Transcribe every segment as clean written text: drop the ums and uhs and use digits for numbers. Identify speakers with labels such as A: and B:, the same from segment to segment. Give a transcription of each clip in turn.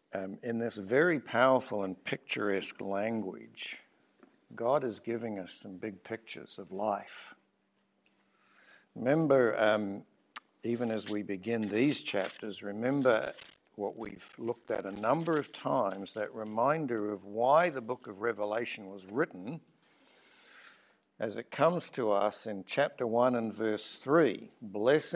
A: in this very powerful and picturesque language, God is giving us some big pictures of life. Remember, even as we begin these chapters, remember what we've looked at a number of times, that reminder of why the book of Revelation was written, as it comes to us in chapter 1 and verse 3. Blessed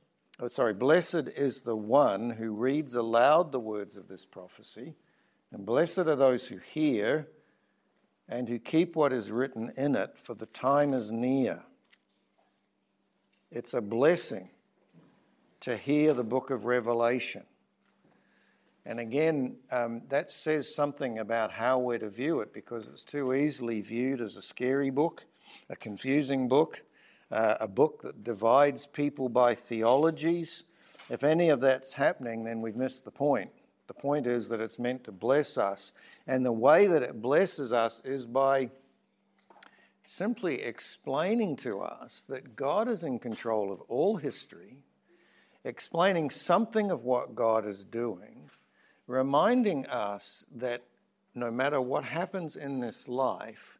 A: is the one who reads aloud the words of this prophecy, and blessed are those who hear and who keep what is written in it, for the time is near. It's a blessing to hear the book of Revelation. And again, that says something about how we're to view it, because it's too easily viewed as a scary book, a confusing book, a book that divides people by theologies. If any of that's happening, then we've missed the point. The point is that it's meant to bless us. And the way that it blesses us is by simply explaining to us that God is in control of all history, explaining something of what God is doing, reminding us that no matter what happens in this life,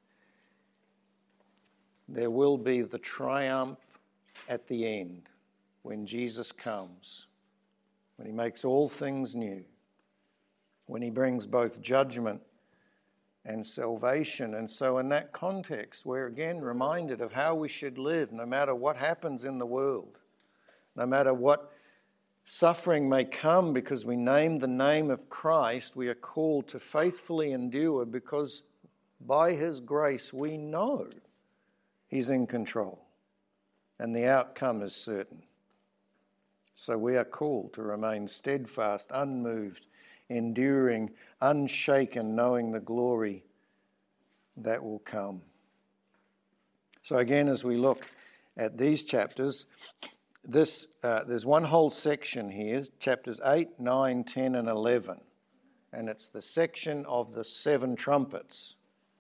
A: there will be the triumph at the end when Jesus comes, when he makes all things new, when he brings both judgment and salvation. And so in that context, we're again reminded of how we should live no matter what happens in the world, no matter what suffering may come, because we name the name of Christ. We are called to faithfully endure, because by his grace we know he's in control and the outcome is certain. So we are called to remain steadfast, unmoved, enduring, unshaken, knowing the glory that will come. So again, as we look at these chapters, there's one whole section here, chapters 8, 9, 10 and 11. And it's the section of the 7 trumpets.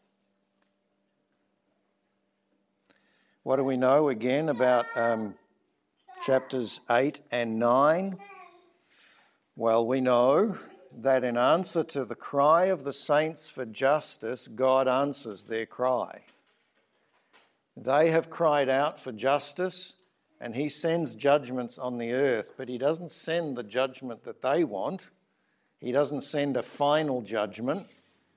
A: What do we know again about chapters 8 and 9? Well, we know that in answer to the cry of the saints for justice, God answers their cry. They have cried out for justice, and he sends judgments on the earth, but he doesn't send the judgment that they want. He doesn't send a final judgment.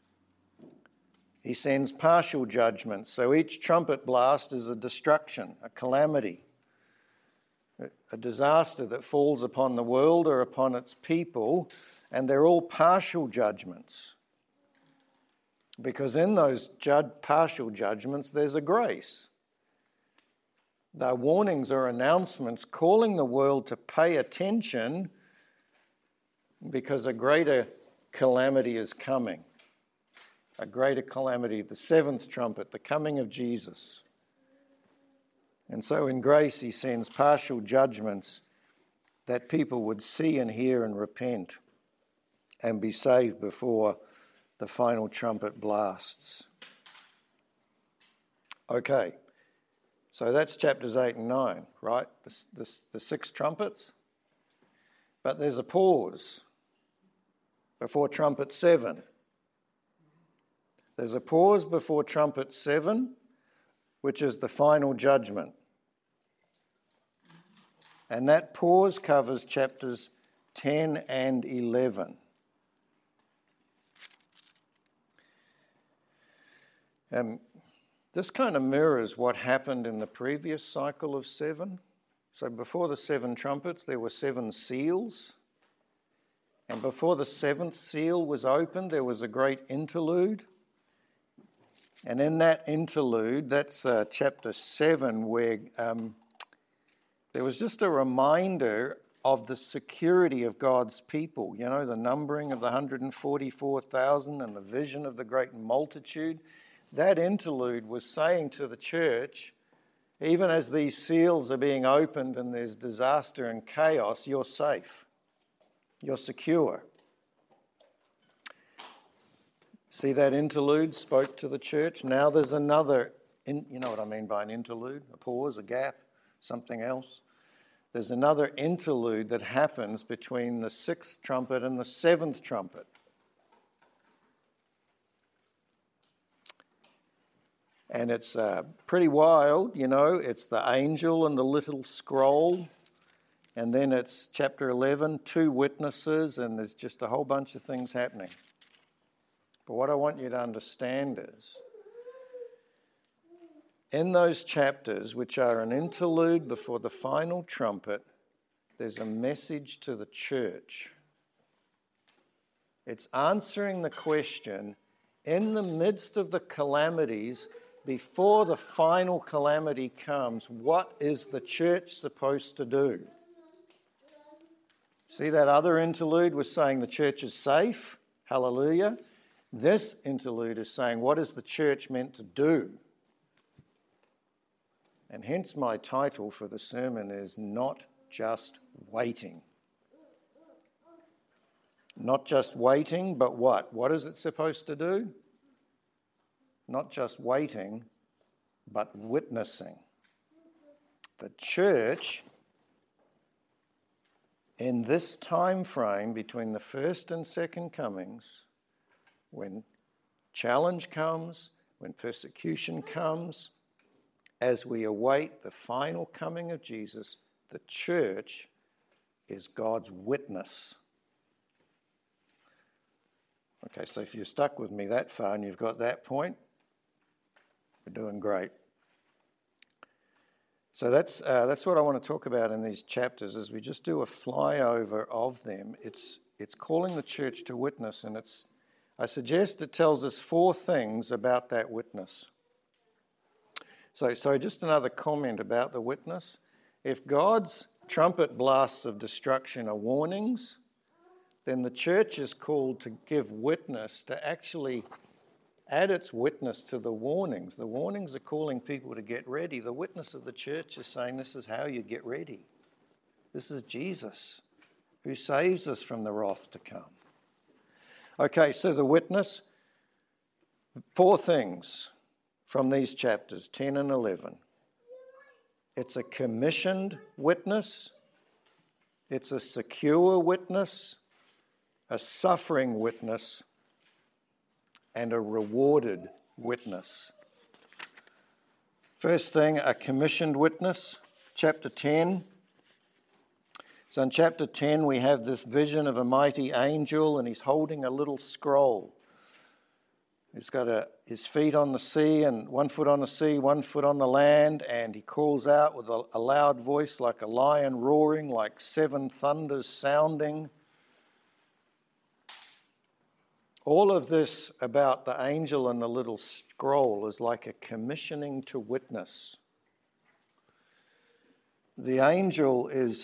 A: He sends partial judgments. So each trumpet blast is a destruction, a calamity, a disaster that falls upon the world or upon its people, and they're all partial judgments. Because in those partial judgments, there's a grace. They're warnings or announcements calling the world to pay attention, because a greater calamity is coming. A greater calamity, the 7th trumpet, the coming of Jesus. And so in grace he sends partial judgments that people would see and hear and repent and be saved before the final trumpet blasts. Okay. So that's chapters 8 and 9, right? The 6 trumpets. But there's a pause before trumpet 7. There's a pause before trumpet 7, which is the final judgment. And that pause covers chapters 10 and 11. This kind of mirrors what happened in the previous cycle of 7. So before the 7 trumpets, there were 7 seals. And before the 7th seal was opened, there was a great interlude. And in that interlude, that's chapter 7, where there was just a reminder of the security of God's people. You know, the numbering of the 144,000 and the vision of the great multitude. That interlude was saying to the church, even as these seals are being opened and there's disaster and chaos, you're safe. You're secure. See, that interlude spoke to the church. Now there's another, you know what I mean by an interlude? A pause, a gap, something else. There's another interlude that happens between the 6th trumpet and the 7th trumpet. And it's pretty wild, you know. It's the angel and the little scroll. And then it's chapter 11, 2 witnesses, and there's just a whole bunch of things happening. But what I want you to understand is, in those chapters, which are an interlude before the final trumpet, there's a message to the church. It's answering the question, in the midst of the calamities, before the final calamity comes, what is the church supposed to do? See, that other interlude was saying the church is safe. Hallelujah. This interlude is saying, what is the church meant to do? And hence my title for the sermon is Not Just Waiting. Not just waiting, but what? What is it supposed to do? Not just waiting, but witnessing. The church, in this time frame between the first and second comings, when challenge comes, when persecution comes, as we await the final coming of Jesus, the church is God's witness. Okay, so if you're stuck with me that far and you've got that point, we're doing great. So that's what I want to talk about in these chapters. As we just do a flyover of them, it's calling the church to witness, and I suggest it tells us 4 things about that witness. So just another comment about the witness. If God's trumpet blasts of destruction are warnings, then the church is called to give witness, to actually add its witness to the warnings. The warnings are calling people to get ready. The witness of the church is saying this is how you get ready. This is Jesus who saves us from the wrath to come. Okay, so the witness, 4 things from these chapters, 10 and 11. It's a commissioned witness. It's a secure witness, a suffering witness, and a rewarded witness. First thing, a commissioned witness, chapter 10. So in chapter 10 we have this vision of a mighty angel, and he's holding a little scroll. He's got his feet on the sea, and 1 foot on the sea, 1 foot on the land, and he calls out with a loud voice like a lion roaring, like 7 thunders sounding. All of this about the angel and the little scroll is like a commissioning to witness. The angel is,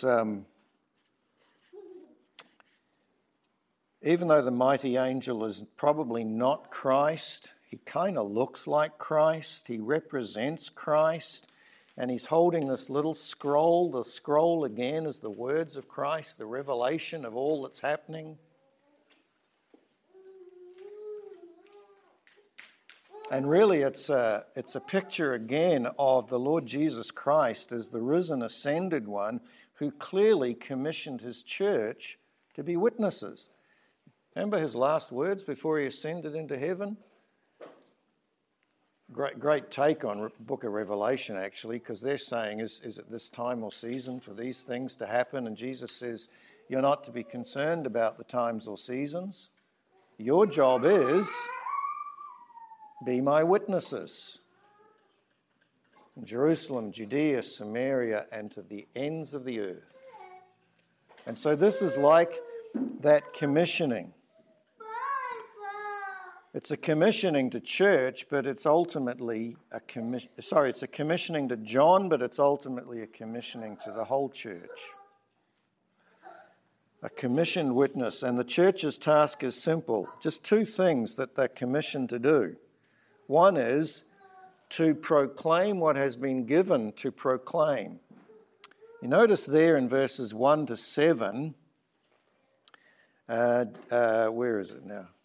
A: even though the mighty angel is probably not Christ, he kind of looks like Christ. He represents Christ, and he's holding this little scroll. The scroll, again, is the words of Christ, the revelation of all that's happening. And really, it's a picture again of the Lord Jesus Christ as the risen, ascended one who clearly commissioned his church to be witnesses. Remember his last words before he ascended into heaven? Great take on book of Revelation, actually, because they're saying, is it this time or season for these things to happen? And Jesus says, you're not to be concerned about the times or seasons. Your job is, be my witnesses in Jerusalem, Judea, Samaria, and to the ends of the earth. And so this is like that commissioning. It's a commissioning to church, but it's ultimately it's a commissioning to John, but it's ultimately a commissioning to the whole church. A commissioned witness, and the church's task is simple. Just 2 things that they're commissioned to do. One is to proclaim what has been given to proclaim. You notice there in verses 1 to 7, where is it now?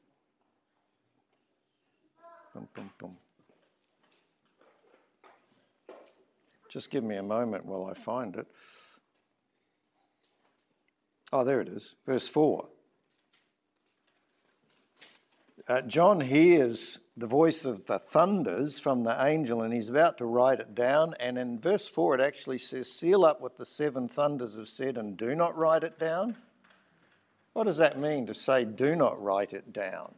A: Just give me a moment while I find it. Oh, there it is. Verse 4. John hears the voice of the thunders from the angel, and he's about to write it down. And in verse 4, it actually says, "Seal up what the seven thunders have said and do not write it down." What does that mean to say, do not write it down?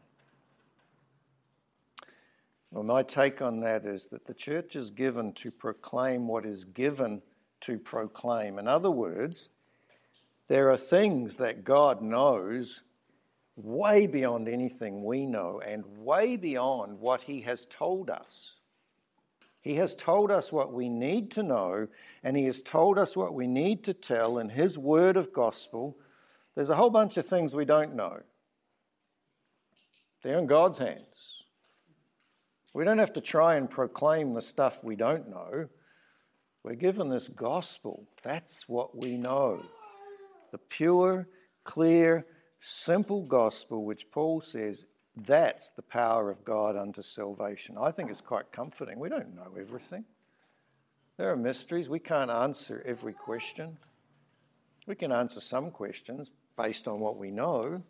A: Well, my take on that is that the church is given to proclaim what is given to proclaim. In other words, there are things that God knows way beyond anything we know and way beyond what he has told us. He has told us what we need to know, and he has told us what we need to tell in his word of gospel. There's a whole bunch of things we don't know. They're in God's hands. We don't have to try and proclaim the stuff we don't know. We're given this gospel. That's what we know. The pure, clear, simple gospel, which Paul says, that's the power of God unto salvation. I think it's quite comforting. We don't know everything. There are mysteries. We can't answer every question. We can answer some questions based on what we know.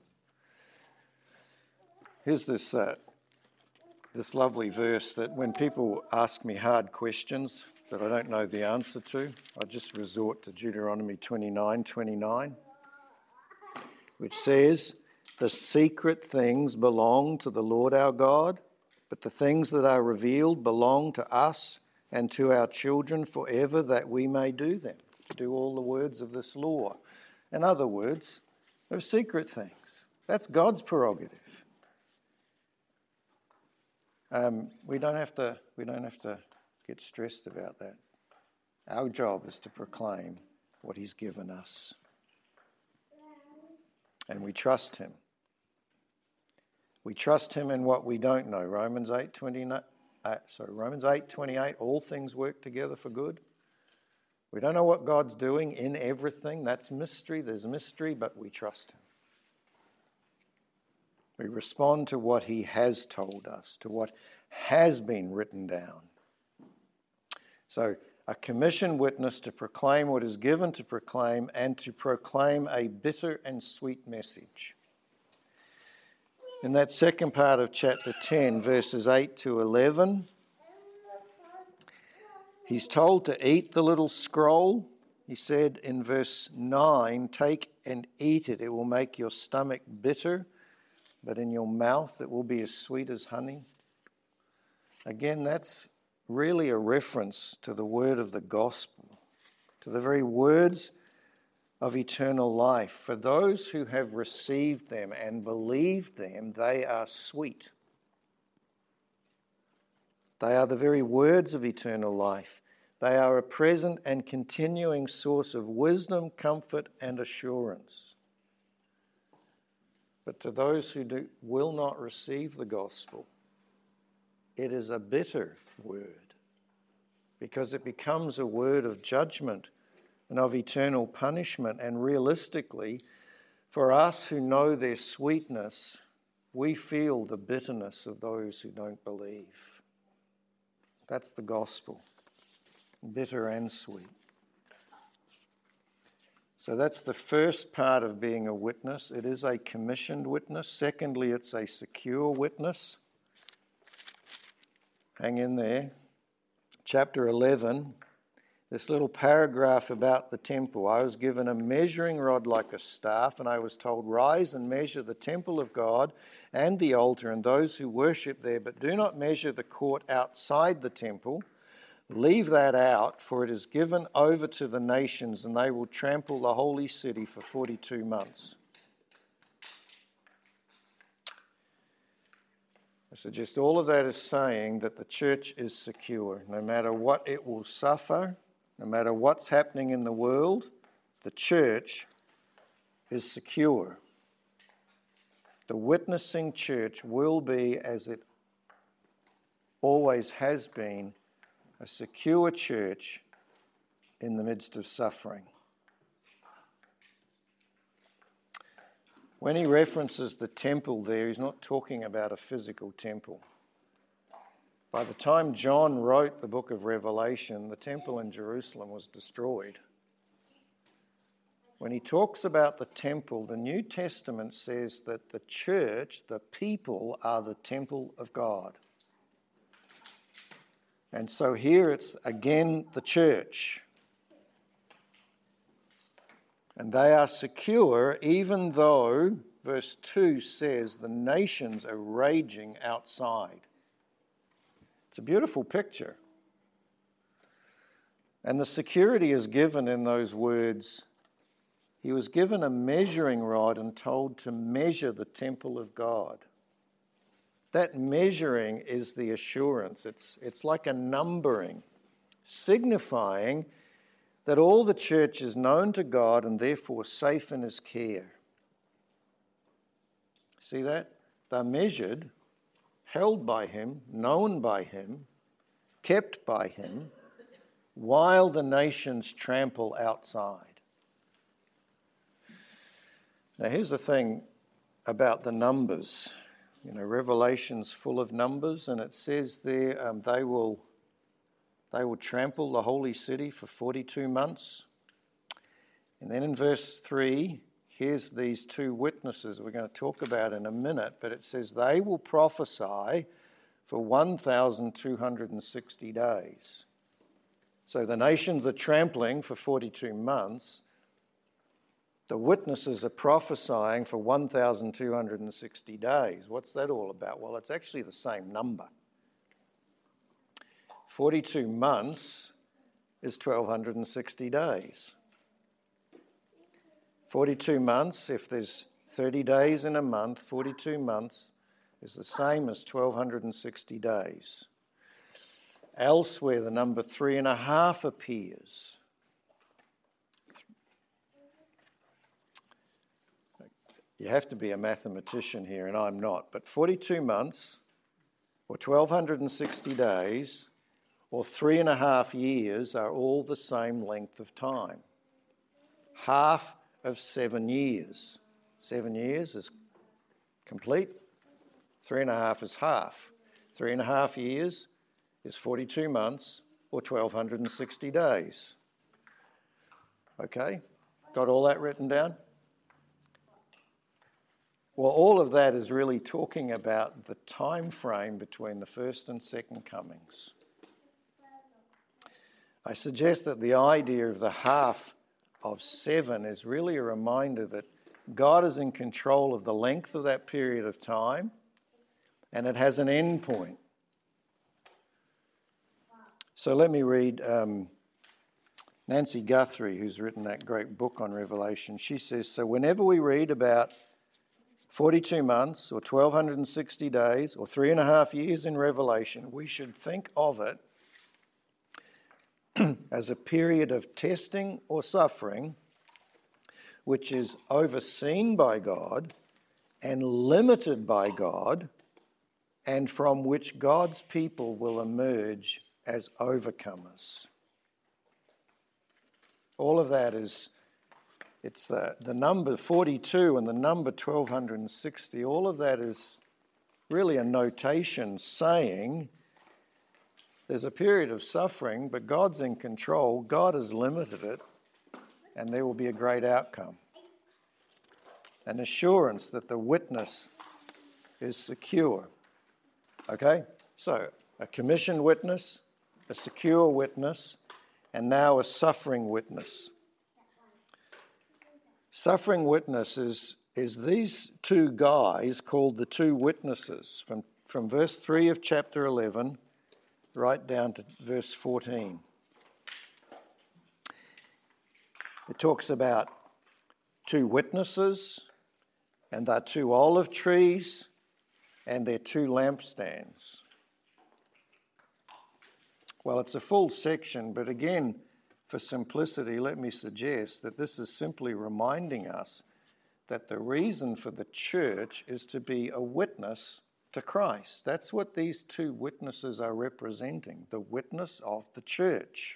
A: Here's this lovely verse that when people ask me hard questions that I don't know the answer to, I just resort to Deuteronomy 29:29. Which says, "The secret things belong to the Lord our God, but the things that are revealed belong to us and to our children forever, that we may do them," to do all the words of this law. In other words, they're secret things. That's God's prerogative. We don't have to get stressed about that. Our job is to proclaim what he's given us. And we trust him. We trust him in what we don't know. Romans 8:28, all things work together for good. We don't know what God's doing in everything. That's mystery. There's mystery, but we trust him. We respond to what he has told us, to what has been written down. So, a commissioned witness to proclaim what is given to proclaim and to proclaim a bitter and sweet message. In that second part of chapter 10, verses 8 to 11, he's told to eat the little scroll. He said in verse 9, "Take and eat it. It will make your stomach bitter, but in your mouth it will be as sweet as honey." Again, that's really a reference to the word of the gospel, to the very words of eternal life. For those who have received them and believed them, they are sweet. They are the very words of eternal life. They are a present and continuing source of wisdom, comfort, and assurance. But to those who will not receive the gospel, it is a bitter word, because it becomes a word of judgment and of eternal punishment. And realistically, for us who know their sweetness, we feel the bitterness of those who don't believe. That's the gospel, bitter and sweet. So that's the first part of being a witness. It is a commissioned witness. Secondly, it's a secure witness. Hang in there. Chapter 11, this little paragraph about the temple. "I was given a measuring rod like a staff, and I was told, 'Rise and measure the temple of God and the altar and those who worship there, but do not measure the court outside the temple. Leave that out, for it is given over to the nations, and they will trample the holy city for 42 months. I suggest all of that is saying that the church is secure. No matter what it will suffer, no matter what's happening in the world, the church is secure. The witnessing church will be, as it always has been, a secure church in the midst of suffering. When he references the temple there, he's not talking about a physical temple. By the time John wrote the book of Revelation, the temple in Jerusalem was destroyed. when he talks about the temple, the New Testament says that the church, the people, are the temple of God. And so here it's again the church. And they are secure even though, verse 2 says, the nations are raging outside. It's a beautiful picture. And the security is given in those words. He was given a measuring rod and told to measure the temple of God. That measuring is the assurance. It's like a numbering, signifying that all the church is known to God and therefore safe in his care. See that? They're measured, held by him, known by him, kept by him, while the nations trample outside. Now here's the thing about the numbers. You know, Revelation's full of numbers, and it says there they will trample the holy city for 42 months. And then in verse 3, here's these two witnesses we're going to talk about in a minute, but it says they will prophesy for 1,260 days. So the nations are trampling for 42 months. The witnesses are prophesying for 1,260 days. What's that all about? Well, it's actually the same number. 42 months is 1,260 days. 42 months, if there's 30 days in a month, 42 months is the same as 1,260 days. Elsewhere, the number 3.5 appears. You have to be a mathematician here, and I'm not. But 42 months, or 1,260 days, or 3.5 years are all the same length of time. Half of 7 years. 7 years is complete. 3.5 is half. 3.5 years is 42 months, or 1,260 days. Okay? Got all that written down? Well, all of that is really talking about the time frame between the first and second comings. I suggest that the idea of the half of 7 is really a reminder that God is in control of the length of that period of time, and it has an end point. So let me read Nancy Guthrie, who's written that great book on Revelation. She says, so whenever we read about 42 months or 1,260 days or 3.5 years in Revelation, we should think of it as a period of testing or suffering which is overseen by God and limited by God, and from which God's people will emerge as overcomers. All of that is, it's the number 42 and the number 1,260, all of that is really a notation saying there's a period of suffering, but God's in control, God has limited it, and there will be a great outcome. An assurance that the witness is secure. Okay? So, a commissioned witness, a secure witness, and now a suffering witness. Suffering witness is these two guys called the two witnesses from verse 3 of chapter 11 right down to verse 14. It talks about two witnesses, and they're two olive trees, and they're two lampstands. Well, it's a full section, but again, for simplicity, let me suggest that this is simply reminding us that the reason for the church is to be a witness to Christ. That's what these two witnesses are representing, the witness of the church.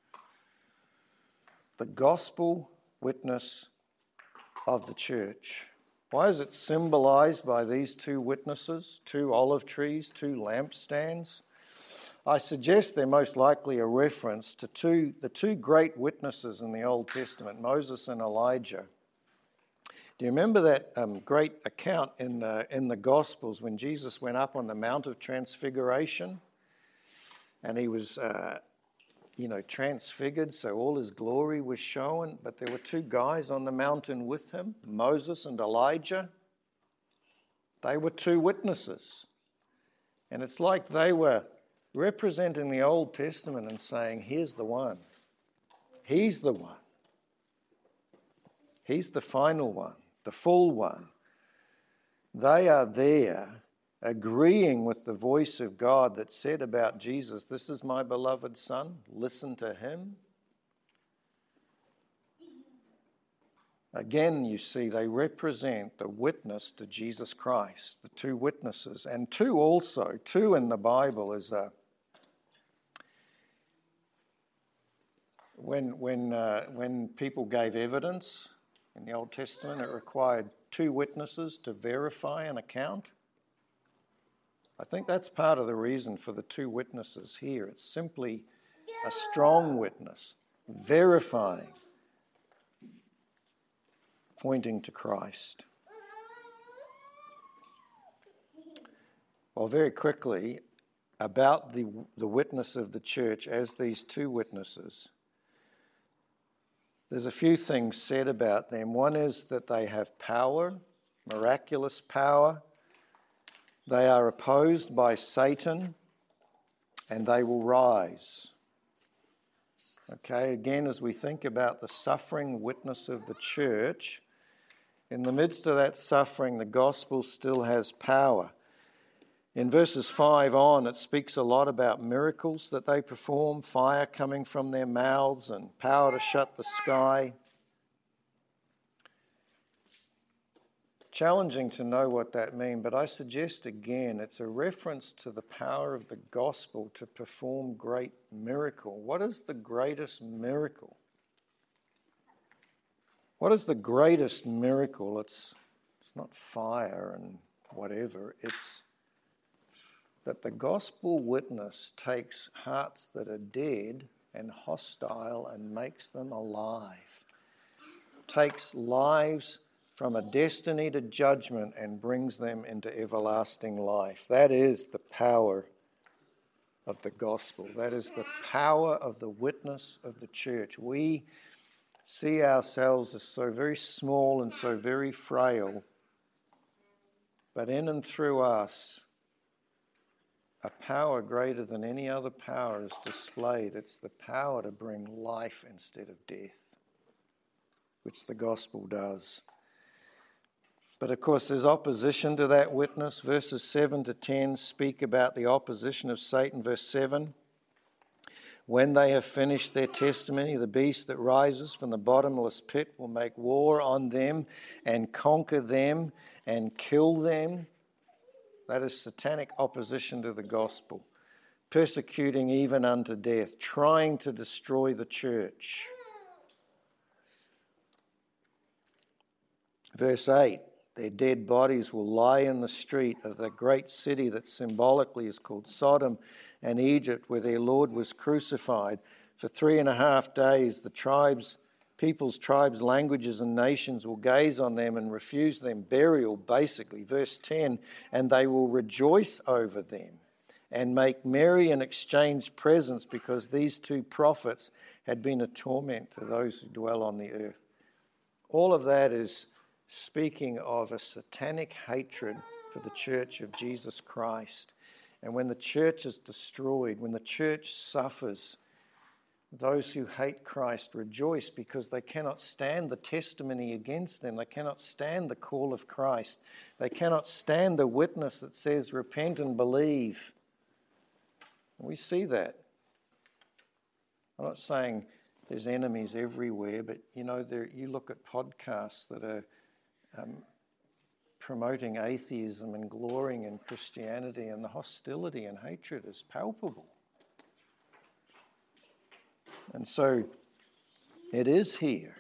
A: The gospel witness of the church. Why is it symbolized by these two witnesses, two olive trees, two lampstands? I suggest they're most likely a reference to the two great witnesses in the Old Testament, Moses and Elijah. Do you remember that great account in the Gospels when Jesus went up on the Mount of Transfiguration and he was, transfigured, so all his glory was shown, but there were two guys on the mountain with him, Moses and Elijah. They were two witnesses. And it's like they were representing the Old Testament and saying, here's the one. He's the one. He's the final one, the full one. They are there agreeing with the voice of God that said about Jesus, this is my beloved Son, listen to him. Again, you see, they represent the witness to Jesus Christ, the two witnesses. And two in the Bible is when people gave evidence in the Old Testament, it required two witnesses to verify an account. I think that's part of the reason for the two witnesses here. It's simply a strong witness, verifying, pointing to Christ. Well, very quickly, about the witness of the church as these two witnesses. There's a few things said about them. One is that they have power, miraculous power. They are opposed by Satan, and they will rise. Okay, again, as we think about the suffering witness of the church, in the midst of that suffering, the gospel still has power. In verses 5 on, it speaks a lot about miracles that they perform, fire coming from their mouths and power to shut the sky. Challenging to know what that means, but I suggest again, it's a reference to the power of the gospel to perform great miracle. What is the greatest miracle? What is the greatest miracle? It's not fire and whatever. It's that the gospel witness takes hearts that are dead and hostile and makes them alive. Takes lives from a destiny to judgment and brings them into everlasting life. That is the power of the gospel. That is the power of the witness of the church. We see ourselves as so very small and so very frail, but in and through us, a power greater than any other power is displayed. It's the power to bring life instead of death, which the gospel does. But of course, there's opposition to that witness. Verses 7 to 10 speak about the opposition of Satan. Verse 7, when they have finished their testimony, the beast that rises from the bottomless pit will make war on them and conquer them and kill them. That is satanic opposition to the gospel, persecuting even unto death, trying to destroy the church. Verse 8, their dead bodies will lie in the street of the great city that symbolically is called Sodom and Egypt, where their Lord was crucified. For 3.5 days, the peoples, tribes, languages, and nations will gaze on them and refuse them burial, basically. Verse 10, and they will rejoice over them and make merry and exchange presents, because these two prophets had been a torment to those who dwell on the earth. All of that is speaking of a satanic hatred for the church of Jesus Christ. And when the church is destroyed, when the church suffers, those who hate Christ rejoice because they cannot stand the testimony against them. They cannot stand the call of Christ. They cannot stand the witness that says, repent and believe. We see that. I'm not saying there's enemies everywhere, but you look at podcasts that are promoting atheism and glorying in Christianity, and the hostility and hatred is palpable. And so it is here.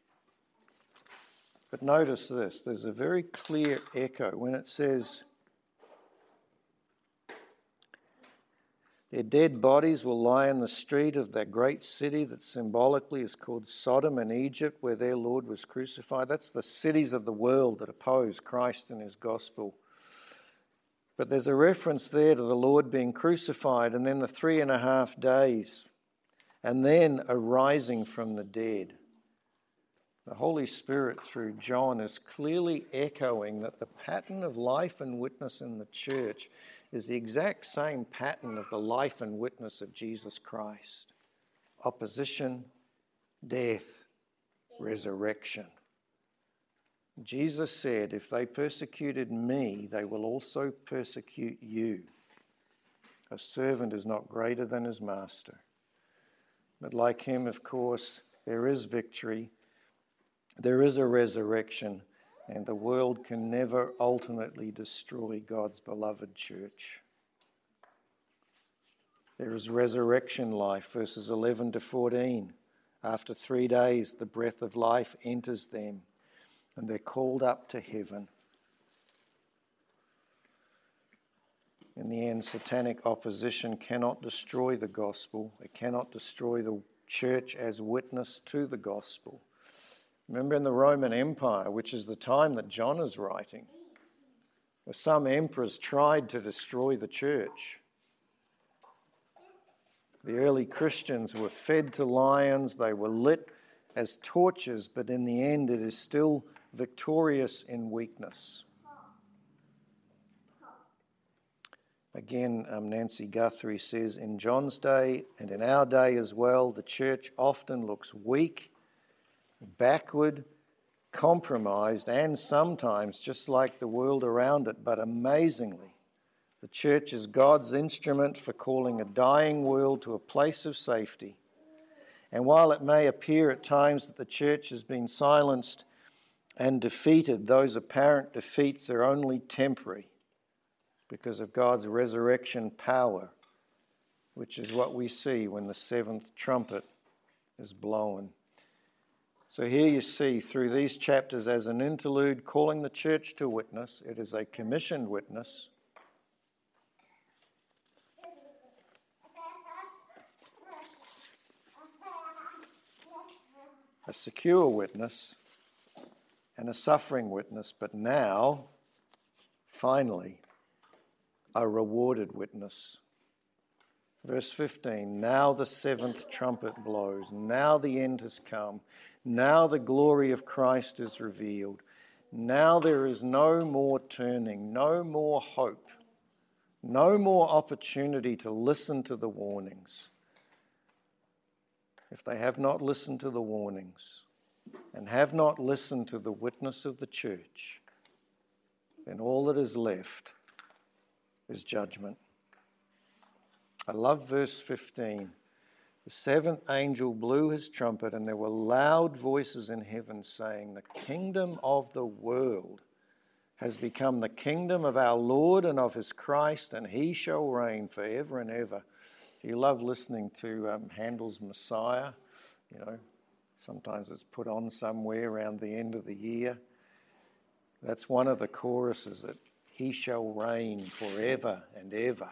A: But notice this, there's a very clear echo when it says, Their dead bodies will lie in the street of that great city that symbolically is called Sodom in Egypt, where their Lord was crucified. That's the cities of the world that oppose Christ and his gospel. But there's a reference there to the Lord being crucified, and then the 3.5 days, and then a rising from the dead. The Holy Spirit, through John, is clearly echoing that the pattern of life and witness in the church is the exact same pattern of the life and witness of Jesus Christ. Opposition, death, resurrection. Jesus said, if they persecuted me, they will also persecute you. A servant is not greater than his master. But like him, of course, there is victory. There is a resurrection, and the world can never ultimately destroy God's beloved church. There is resurrection life, verses 11 to 14. After 3 days, the breath of life enters them, and they're called up to heaven. In the end, satanic opposition cannot destroy the gospel. It cannot destroy the church as witness to the gospel. Remember in the Roman Empire, which is the time that John is writing, where some emperors tried to destroy the church. The early Christians were fed to lions, they were lit as torches, but in the end it is still victorious in weakness. Again, Nancy Guthrie says, in John's day and in our day as well, the church often looks weak, backward, compromised, and sometimes just like the world around it. But amazingly, the church is God's instrument for calling a dying world to a place of safety. And while it may appear at times that the church has been silenced and defeated, those apparent defeats are only temporary because of God's resurrection power, which is what we see when the seventh trumpet is blown. So here you see through these chapters as an interlude calling the church to witness. It is a commissioned witness. A secure witness and a suffering witness, but now, finally, a rewarded witness. Verse 15, now the seventh trumpet blows, now the end has come, now the glory of Christ is revealed, now there is no more turning, no more hope, no more opportunity to listen to the warnings. If they have not listened to the warnings and have not listened to the witness of the church, then all that is left is judgment. I love verse 15. The seventh angel blew his trumpet, and there were loud voices in heaven saying, the kingdom of the world has become the kingdom of our Lord and of his Christ, and he shall reign forever and ever. If you love listening to Handel's Messiah, sometimes it's put on somewhere around the end of the year. That's one of the choruses, that he shall reign forever and ever.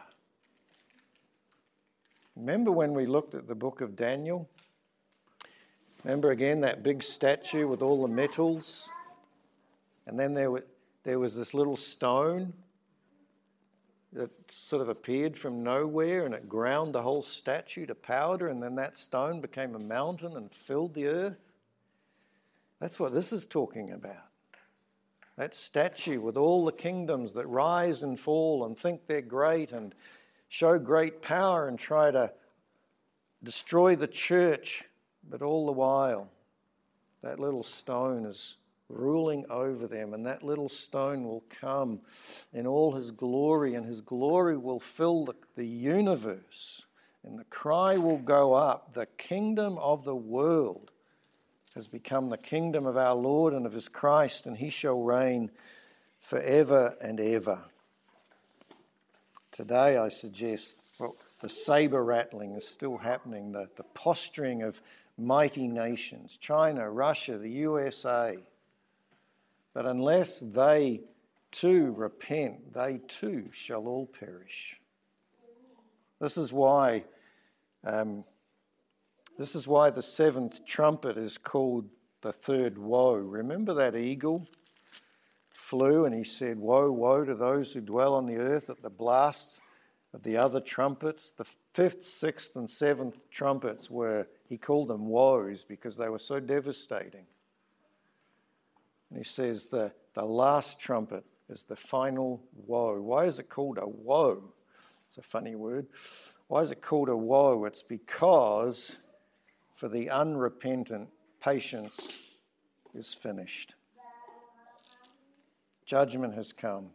A: Remember when we looked at the book of Daniel? Remember again that big statue with all the metals? And then there was this little stone that sort of appeared from nowhere, and it ground the whole statue to powder, and then that stone became a mountain and filled the earth. That's what this is talking about. That statue with all the kingdoms that rise and fall and think they're great and show great power and try to destroy the church, but all the while that little stone is ruling over them, and that little stone will come in all his glory, and his glory will fill the universe, and the cry will go up, the kingdom of the world has become the kingdom of our Lord and of his Christ, and he shall reign forever and ever. Today I suggest, the saber rattling is still happening, the posturing of mighty nations, China, Russia, the USA. But unless they too repent, they too shall all perish. This is why the seventh trumpet is called the third woe. Remember that eagle flew and he said, "Woe, woe to those who dwell on the earth at the blasts of the other trumpets." The fifth, sixth, and seventh trumpets he called them woes because they were so devastating. And he says the last trumpet is the final woe. Why is it called a woe? It's a funny word. Why is it called a woe? It's because for the unrepentant, patience is finished. Judgment has come.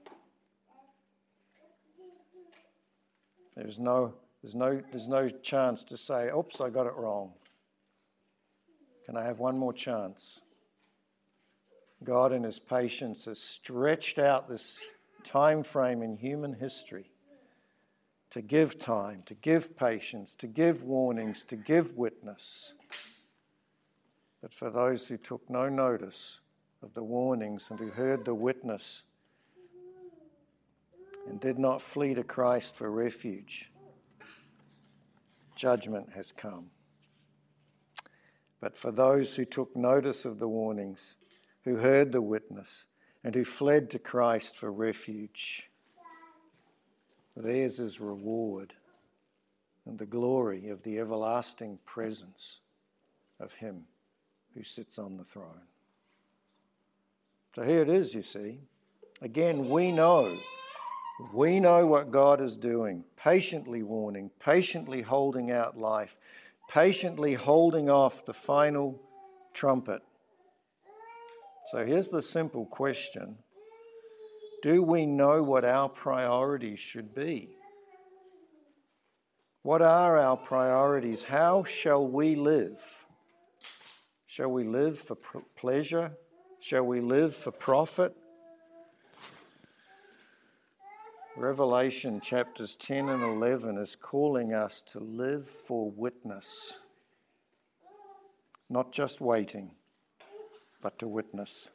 A: There's no chance to say, "Oops, I got it wrong. Can I have one more chance?" God in his patience has stretched out this time frame in human history to give time, to give patience, to give warnings, to give witness. But for those who took no notice of the warnings and who heard the witness and did not flee to Christ for refuge, judgment has come. But for those who took notice of the warnings, who heard the witness, and who fled to Christ for refuge, theirs is reward and the glory of the everlasting presence of him who sits on the throne. So here it is, you see. Again, we know what God is doing, patiently warning, patiently holding out life, patiently holding off the final trumpet. So here's the simple question. Do we know what our priorities should be? What are our priorities? How shall we live? Shall we live for pleasure? Shall we live for profit? Revelation chapters 10 and 11 is calling us to live for witness. Not just waiting, but to witness.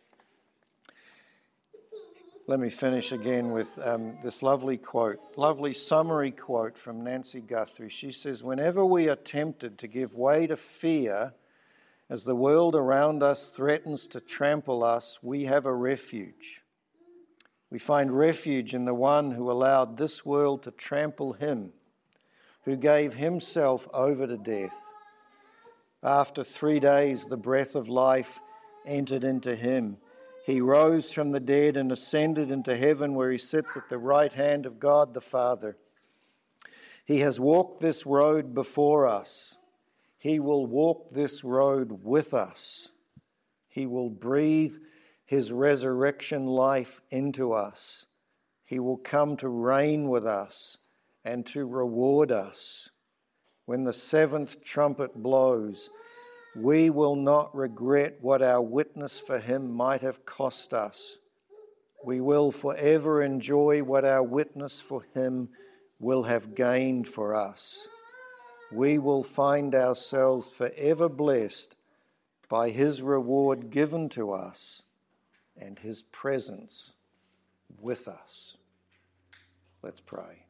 A: Let me finish again with this lovely summary quote from Nancy Guthrie. She says, "Whenever we are tempted to give way to fear as the world around us threatens to trample us, we have a refuge. We find refuge in the one who allowed this world to trample him, who gave himself over to death. After 3 days, the breath of life entered into him. He rose from the dead and ascended into heaven, where he sits at the right hand of God the Father. He has walked this road before us. He will walk this road with us. He will breathe his resurrection life into us. He will come to reign with us and to reward us. When the seventh trumpet blows, we will not regret what our witness for him might have cost us. We will forever enjoy what our witness for him will have gained for us. We will find ourselves forever blessed by his reward given to us and his presence with us." Let's pray.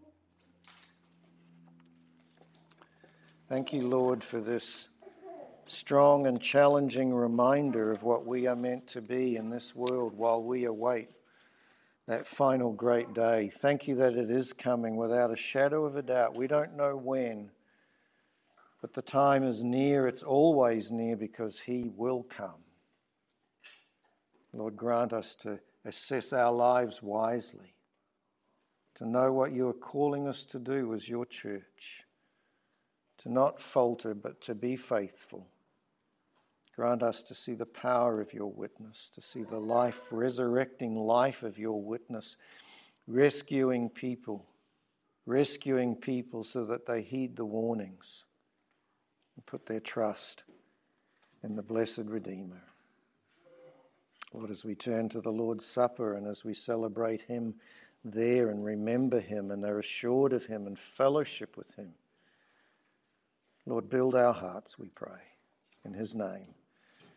A: Thank you, Lord, for this strong and challenging reminder of what we are meant to be in this world while we await that final great day. Thank you that it is coming without a shadow of a doubt. We don't know when, but the time is near. It's always near because he will come. Lord, grant us to assess our lives wisely, to know what you are calling us to do as your church, to not falter but to be faithful. Grant us to see the power of your witness, to see the life, resurrecting life of your witness, rescuing people so that they heed the warnings and put their trust in the blessed Redeemer. Lord, as we turn to the Lord's Supper and as we celebrate him there and remember him and are assured of him and fellowship with him, Lord, build our hearts, we pray, in his name.